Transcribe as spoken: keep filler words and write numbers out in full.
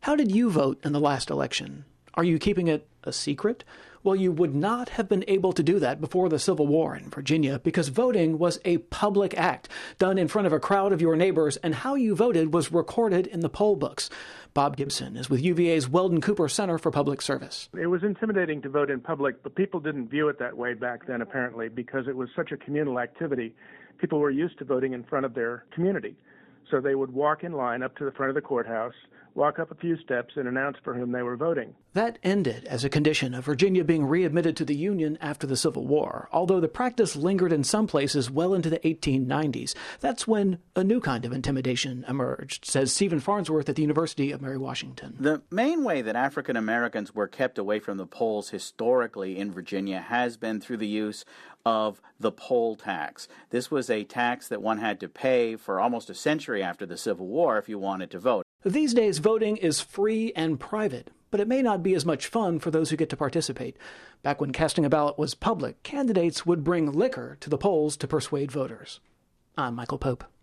How did you vote in the last election? Are you keeping it a secret? Well, you would not have been able to do that before the Civil War in Virginia because voting was a public act done in front of a crowd of your neighbors, and how you voted was recorded in the poll books. Bob Gibson is with U V A's Weldon Cooper Center for Public Service. It was intimidating to vote in public, but people didn't view it that way back then, apparently, because it was such a communal activity. People were used to voting in front of their community. So they would walk in line up to the front of the courthouse, walk up a few steps, and announce for whom they were voting. That ended as a condition of Virginia being readmitted to the Union after the Civil War, although the practice lingered in some places well into the eighteen nineties. That's when a new kind of intimidation emerged, says Stephen Farnsworth at the University of Mary Washington. The main way that African Americans were kept away from the polls historically in Virginia has been through the use of the poll tax. This was a tax that one had to pay for almost a century after the Civil War if you wanted to vote. These days, voting is free and private, but it may not be as much fun for those who get to participate. Back when casting a ballot was public, candidates would bring liquor to the polls to persuade voters. I'm Michael Pope.